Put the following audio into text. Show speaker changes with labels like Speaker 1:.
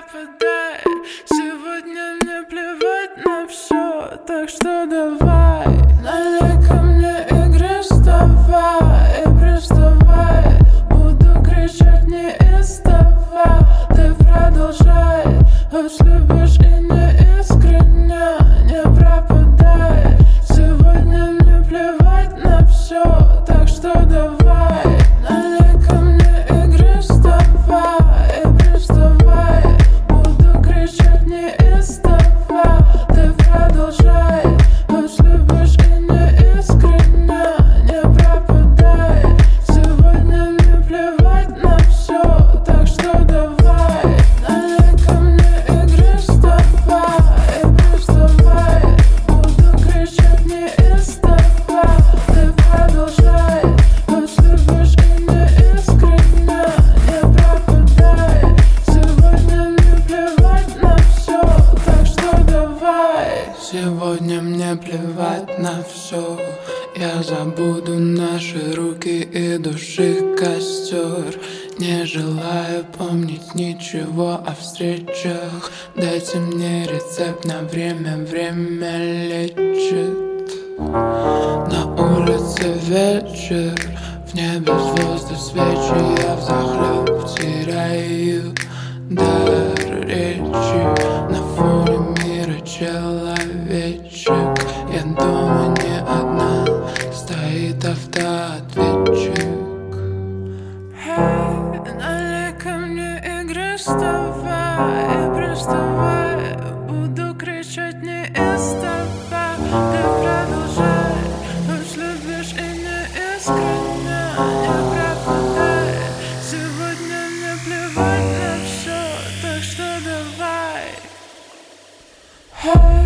Speaker 1: пропадай. Сегодня мне плевать на все, так что давай налей ко мне игры, вставай и приставай. Буду кричать неистово, ты продолжай. Хоть любишь и не искренне, не пропадай. Сегодня мне плевать на все, так что давай налей ко мне игры, вставай и приставай. Буду кричать неистово, ты продолжай. Хоть любишь и не искренне, не пропадай. Сегодня мне плевать на все, так что давай налей ко мне игры, вставай и приставай. Буду кричать неистово, ты продолжай. Хоть любишь и не искренне, не пропадай. Сегодня мне плевать на все, так что давай. Сегодня мне плевать на все. Я забуду наши руки и души костер. Не желаю помнить ничего о встречах. Дайте мне рецепт на время, время лечит. На улице вечер, в небе звезды, свечи. Я взахлеб теряю дар речи. На фоне мира человечек. Я дома не одна, стоит автоответчик. Налей ко мне игры, вставай и приставай. Буду кричать неистово, ты продолжай. Хоть любишь и не искренне, не пропадай. Сегодня мне плевать на все, так что давай.